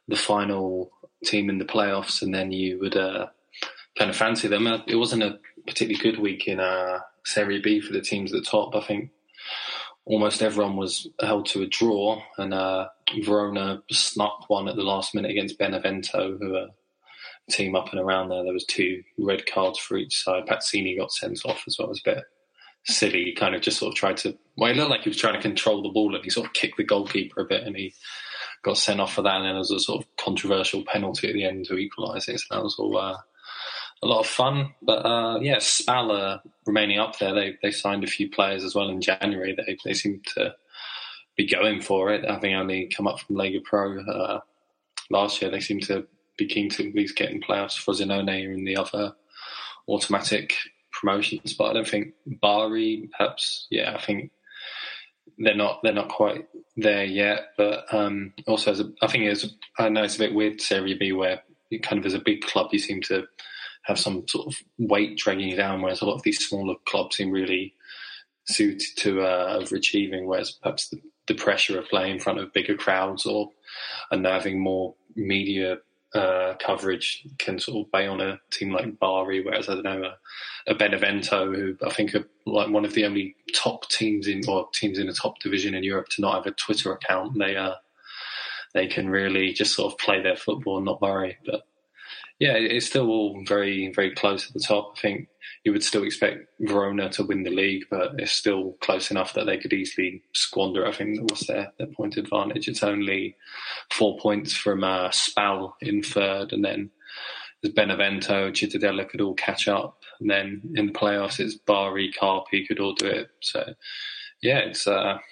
final team in the playoffs, and then you would kind of fancy them. It wasn't a particularly good week in Serie B for the teams at the top. I think almost everyone was held to a draw, and Verona snuck one at the last minute against Benevento, who are a team up and around there. There was 2 red cards for each side. Pazzini got sent off as well. It was a bit silly. He kind of just sort of tried to... Well, it looked like he was trying to control the ball, and he sort of kicked the goalkeeper a bit, and he got sent off for that, and then there was a sort of controversial penalty at the end to equalise it. So that was all a lot of fun. But Spal remaining up there. They signed a few players as well in January. They seem to be going for it, having only come up from Lega Pro last year. They seem to be keen to at least get in playoffs. Frosinone in the other automatic promotions, but I don't think Bari, perhaps. Yeah, I think they're not quite there yet. But also, I know it's a bit weird Serie B, where you kind of as a big club you seem to have some sort of weight dragging you down, whereas a lot of these smaller clubs seem really suited to overachieving, whereas perhaps the pressure of playing in front of bigger crowds or having more media coverage can sort of weigh on a team like Bari, whereas I don't know, a Benevento, who I think are like one of the only top teams in the top division in Europe to not have a Twitter account. They can really just sort of play their football and not worry. But yeah, it's still all very, very close at the top. I think you would still expect Verona to win the league, but it's still close enough that they could easily squander. I think that was their point advantage. It's only 4 points from Spal in third, and then there's Benevento, Cittadella could all catch up. And then in the playoffs, it's Bari, Carpi could all do it. So yeah, it's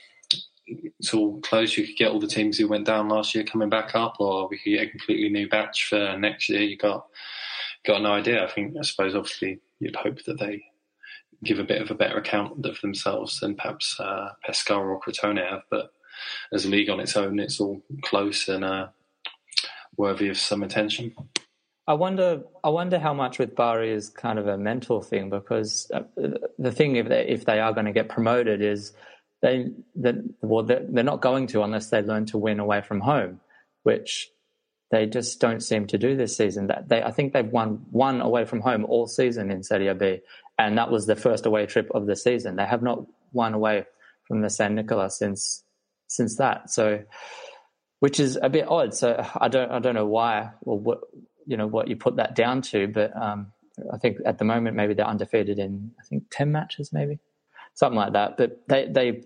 all close. You could get all the teams who went down last year coming back up, or we could get a completely new batch for next year. You got no idea. I suppose obviously you'd hope that they give a bit of a better account of themselves than perhaps Pescara or Crotone have. But as a league on its own, it's all close and worthy of some attention. I wonder how much with Bari is kind of a mental thing, because the thing if they are going to get promoted is they're not going to unless they learn to win away from home, which they just don't seem to do this season. I think they've won one away from home all season in Serie B, and that was the first away trip of the season. They have not won away from the San Nicola since that. So, which is a bit odd. So I don't know why or what you put that down to, but I think at the moment maybe they're undefeated in 10 matches, maybe something like that. But they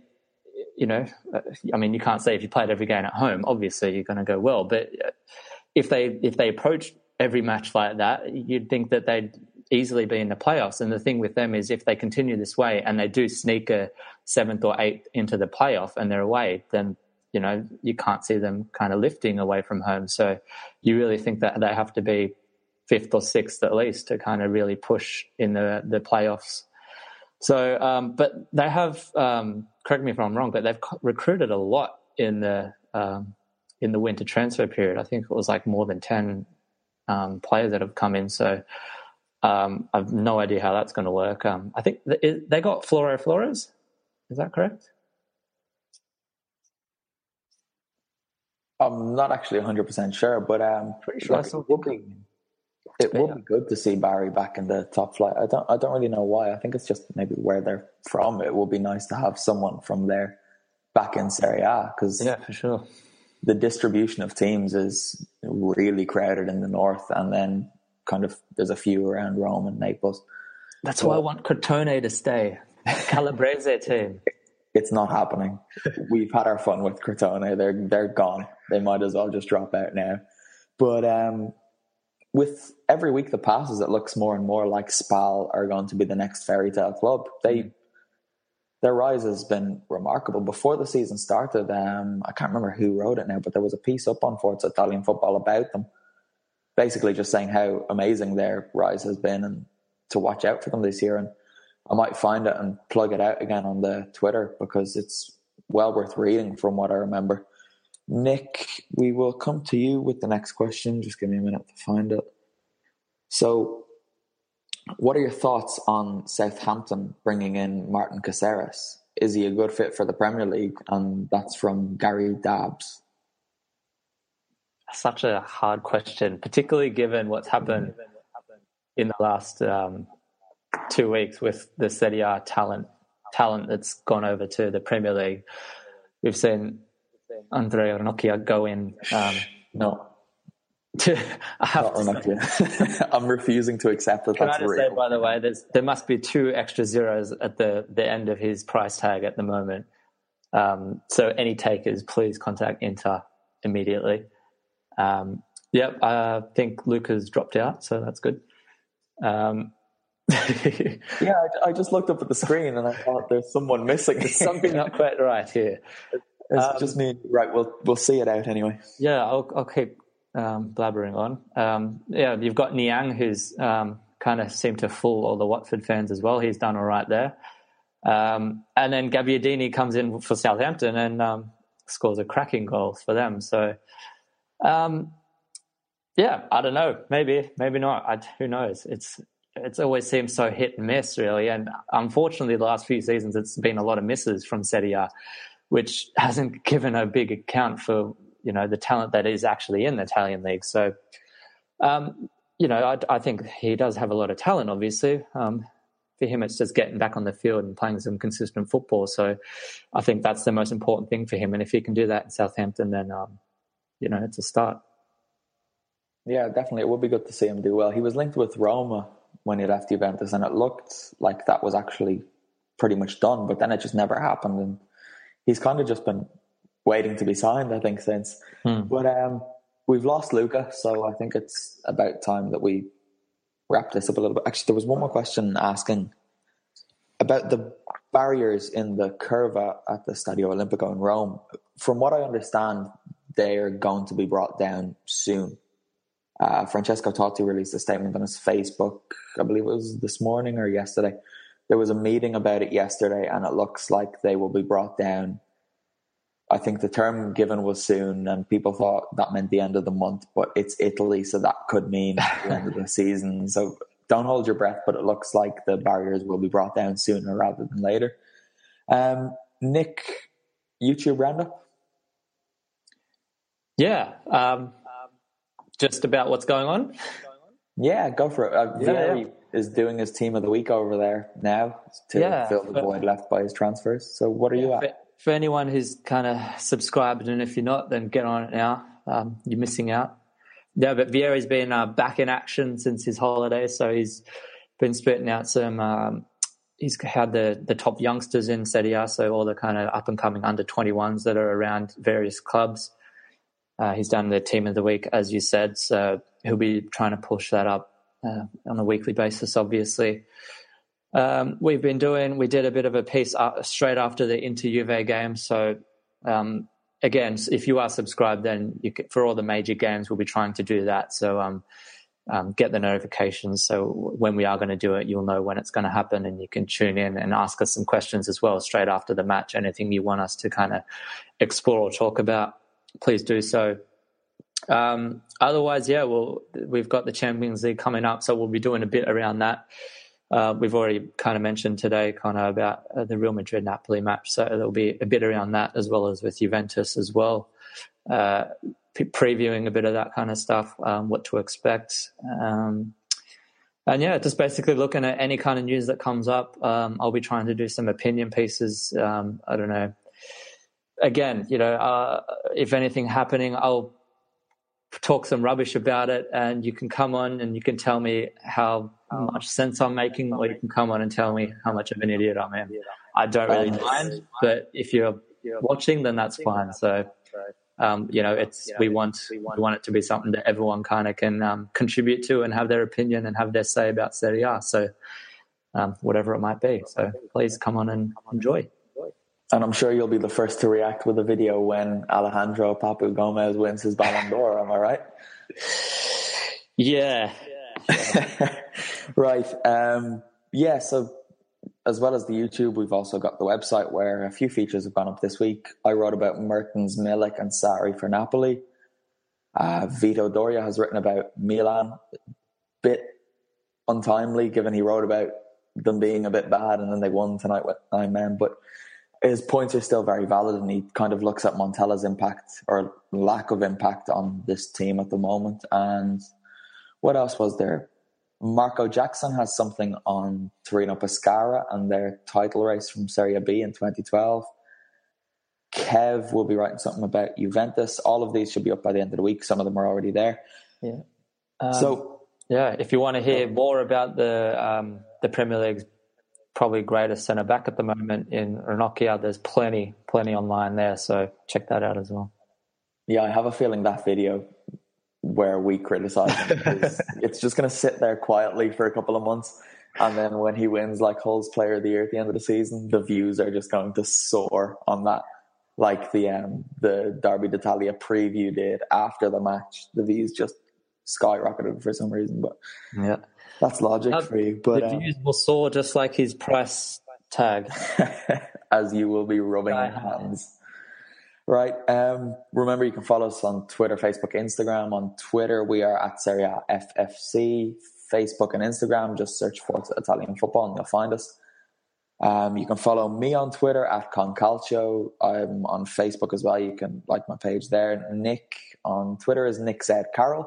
I mean, you can't say if you played every game at home, obviously you're going to go well. But if they approach every match like that, you'd think that they'd easily be in the playoffs. And the thing with them is if they continue this way and they do sneak a 7th or 8th into the playoff and they're away, then, you can't see them kind of lifting away from home. So you really think that they have to be 5th or 6th at least to kind of really push in the playoffs. So, but they have, correct me if I'm wrong, but they've recruited a lot in the winter transfer period. I think it was like more than 10 players that have come in. So I've no idea how that's going to work. I think they got Flores. Is that correct? I'm not actually 100% sure, but I'm pretty sure it would be good to see Bari back in the top flight. I don't really know why. I think it's just maybe where they're from. It would be nice to have someone from there back in Serie A, because for sure the distribution of teams is really crowded in the north, and then kind of there's a few around Rome and Naples. That's why I want Crotone to stay. Calabrese team. It's not happening. We've had our fun with Crotone. They're gone. They might as well just drop out now. But with every week that passes, it looks more and more like Spal are going to be the next fairy tale club. Their rise has been remarkable. Before the season started, I can't remember who wrote it now, but there was a piece up on Forza Italian Football about them, basically just saying how amazing their rise has been and to watch out for them this year. And I might find it and plug it out again on the Twitter because it's well worth reading from what I remember. Nick, we will come to you with the next question. Just give me a minute to find it. So, what are your thoughts on Southampton bringing in Martin Caceres? Is he a good fit for the Premier League? And that's from Gary Dabbs. Such a hard question, particularly given what's happened in the last 2 weeks with the Serie A talent that's gone over to the Premier League. We've seen Andrea Ranocchia go in. No. I'm refusing to accept that. Can that's I just real. say, by the way, there must be 2 extra zeros at the end of his price tag at the moment. So any takers, please contact Inter immediately. I think Luca's dropped out, so that's good. Yeah, I just looked up at the screen and I thought there's someone missing. There's something not quite right here. It's just me. Right, we'll see it out anyway. Yeah, I'll keep blabbering on. You've got Niang, who's kind of seemed to fool all the Watford fans as well. He's done all right there. And then Gabbiadini comes in for Southampton and scores a cracking goal for them. So, I don't know. Maybe not. Who knows? It's always seems so hit and miss, really. And unfortunately, the last few seasons, it's been a lot of misses from Serie A, which hasn't given a big account for, the talent that is actually in the Italian league. So, I think he does have a lot of talent, obviously. For him, it's just getting back on the field and playing some consistent football. So I think that's the most important thing for him. And if he can do that in Southampton, then, it's a start. Yeah, definitely. It would be good to see him do well. He was linked with Roma when he left Juventus, and it looked like that was actually pretty much done, but then it just never happened. And he's kind of just been waiting to be signed, I think, since. But we've lost Luca, so I think it's about time that we wrap this up a little bit. Actually, there was one more question asking about the barriers in the Curva at the Stadio Olimpico in Rome. From what I understand, they're going to be brought down soon. Francesco Totti released a statement on his Facebook, I believe it was this morning or yesterday. There was a meeting about it yesterday, and it looks like they will be brought down. I think the term given was soon, and people thought that meant the end of the month, but it's Italy, so that could mean the end of the season. So don't hold your breath, but it looks like the barriers will be brought down sooner rather than later. Nick, YouTube roundup? Yeah. Just about what's going on? Yeah, go for it. Vieri is doing his team of the week over there now to fill the void left by his transfers. So what are you at? For anyone who's kind of subscribed, and if you're not, then get on it now. You're missing out. Yeah, but Vieri's been back in action since his holiday, so he's been spitting out some... he's had the top youngsters in Serie A, so all the kind of up-and-coming under-21s that are around various clubs. He's done the team of the week, as you said, so he'll be trying to push that up on a weekly basis, obviously. We did a bit of a piece straight after the Inter-Juve game, so again, if you are subscribed, then for all the major games, we'll be trying to do that, so get the notifications, so when we are going to do it, you'll know when it's going to happen, and you can tune in and ask us some questions as well straight after the match. Anything you want us to kind explore or talk about, please do so. Otherwise, we've got the Champions League coming up, so we'll be doing a bit around that. We've already kind of mentioned today about the Real Madrid-Napoli match, so there'll be a bit around that as well as with Juventus as well, previewing a bit of that kind of stuff, what to expect. Just basically looking at any kind of news that comes up. I'll be trying to do some opinion pieces. I don't know. Again, if anything happening, I'll talk some rubbish about it, and you can come on and you can tell me how much sense I'm making, or you can come on and tell me how much of an idiot I am. I don't really mind, but if you're watching, then that's fine. So we want it to be something that everyone kind of can contribute to and have their opinion and have their say about Serie A. So whatever it might be. So please come on and enjoy. And I'm sure you'll be the first to react with a video when Alejandro Papu Gomez wins his Ballon d'Or. Am I right? Yeah. Right. So as well as the YouTube, we've also got the website where a few features have gone up this week. I wrote about Mertens, Milik and Sarri for Napoli. Vito Doria has written about Milan. Bit untimely, given he wrote about them being a bit bad and then they won tonight with 9 men. But his points are still very valid, and he kind of looks at Montella's impact or lack of impact on this team at the moment. And what else was there? Marco Jackson has something on Torino Pescara and their title race from Serie B in 2012. Kev will be writing something about Juventus. All of these should be up by the end of the week. Some of them are already there. Yeah. If you want to hear more about the Premier League's probably greatest centre back at the moment in Ranocchia, there's plenty online there. So check that out as well. Yeah, I have a feeling that video where we criticize him it's just going to sit there quietly for a couple of months, and then when he wins like Hull's Player of the Year at the end of the season, the views are just going to soar on that, like the Derby d'Italia preview did after the match. The views just skyrocketed for some reason, but yeah, that's logic for you. But the views will soar just like his price tag as you will be rubbing your hands. Right. Remember, you can follow us on Twitter, Facebook, Instagram. On Twitter, we are at Serie A FFC. Facebook and Instagram, just search for Italian football and you'll find us. You can follow me on Twitter at Concalcio. I'm on Facebook as well. You can like my page there. Nick on Twitter is Nick Z Carroll.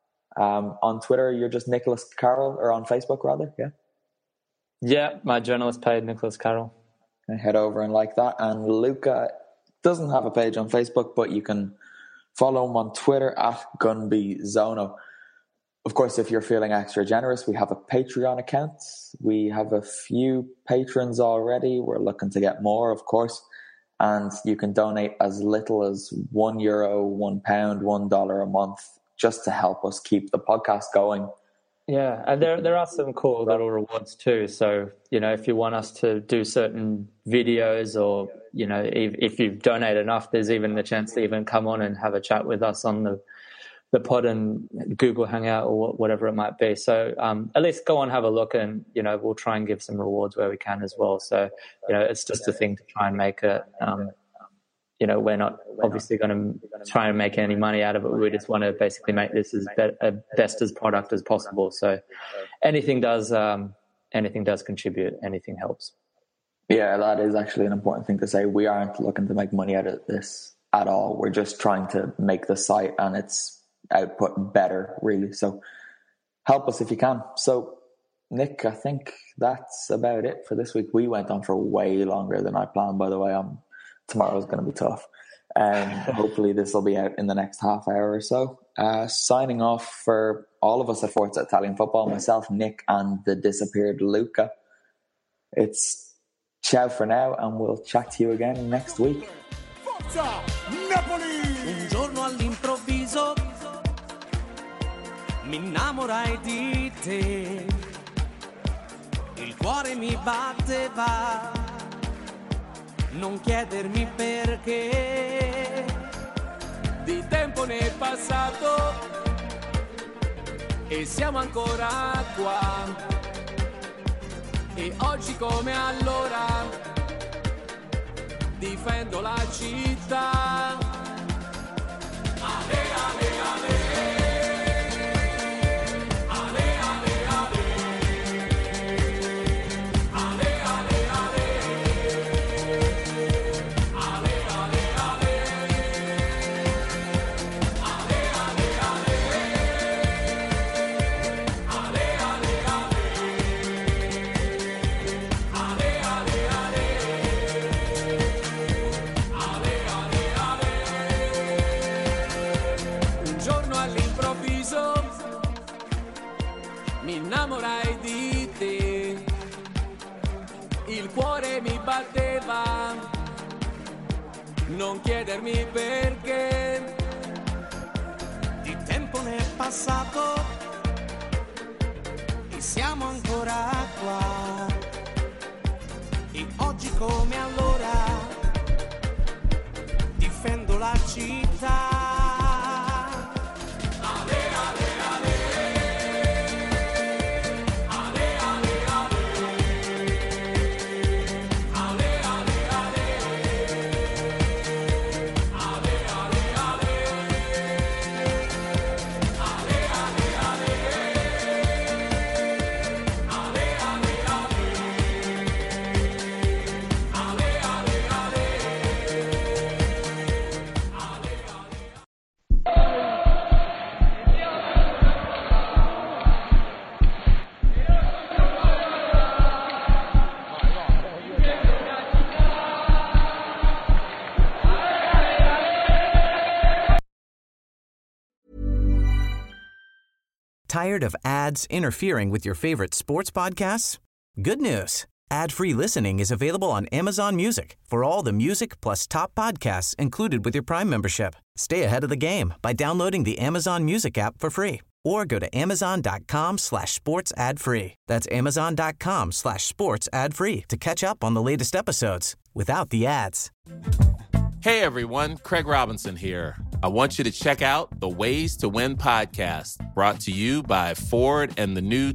On Twitter, you're just Nicholas Carroll, or on Facebook rather. Yeah. Yeah, my journalist page, Nicholas Carroll. Head over and like that. And Luca doesn't have a page on Facebook, but you can follow him on Twitter at GunbyZono. Of course, if you're feeling extra generous, we have a Patreon account. We have a few patrons already. We're looking to get more, of course. And you can donate as little as €1, £1, $1 a month, just to help us keep the podcast going. Yeah, and there are some cool little rewards too. So, if you want us to do certain videos, or, if you've donated enough, there's even the chance to even come on and have a chat with us on the pod and Google Hangout or whatever it might be. So at least go on, have a look, and, we'll try and give some rewards where we can as well. So, it's just a thing to try and make it, we're not obviously going to try and make any money out of it. We just want to basically make this as best as product as possible. So anything does contribute, anything helps. Yeah, that is actually an important thing to say. We aren't looking to make money out of this at all. We're just trying to make the site and its output better, really. So help us if you can. So Nick, I think that's about it for this week. We went on for way longer than I planned, by the way. Tomorrow's going to be tough. Hopefully this will be out in the next half hour or so. Signing off for all of us at Forza Italian Football, myself, Nick, and the disappeared Luca. It's ciao for now, and we'll chat to you again next week. Forza Napoli! Un giorno all'improvviso mi innamorai di te. Il cuore mi batteva. Non chiedermi perché, di tempo ne è passato e siamo ancora qua. E oggi come allora difendo la città. Ale, ale, ale. Innamorai di te, il cuore mi batteva, non chiedermi perché. Di tempo ne è passato e siamo ancora qua. E oggi come allora difendo la città. Tired of ads interfering with your favorite sports podcasts? Good news. Ad-free listening is available on Amazon Music for all the music plus top podcasts included with your Prime membership. Stay ahead of the game by downloading the Amazon Music app for free or go to amazon.com/sports ad free. That's amazon.com/sports ad free to catch up on the latest episodes without the ads. Hey everyone, Craig Robinson here. I want you to check out the Ways to Win podcast, brought to you by Ford and the new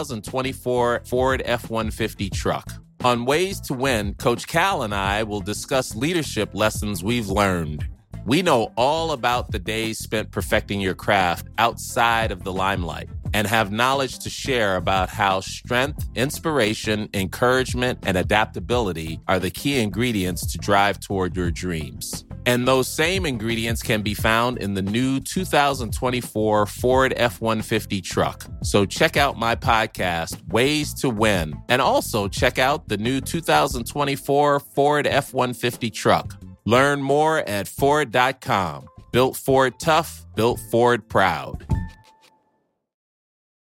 2024 Ford F-150 truck. On Ways to Win, Coach Cal and I will discuss leadership lessons we've learned. We know all about the days spent perfecting your craft outside of the limelight and have knowledge to share about how strength, inspiration, encouragement, and adaptability are the key ingredients to drive toward your dreams. And those same ingredients can be found in the new 2024 Ford F-150 truck. So check out my podcast, Ways to Win, and also check out the new 2024 Ford F-150 truck. Learn more at Ford.com. Built Ford tough, built Ford proud.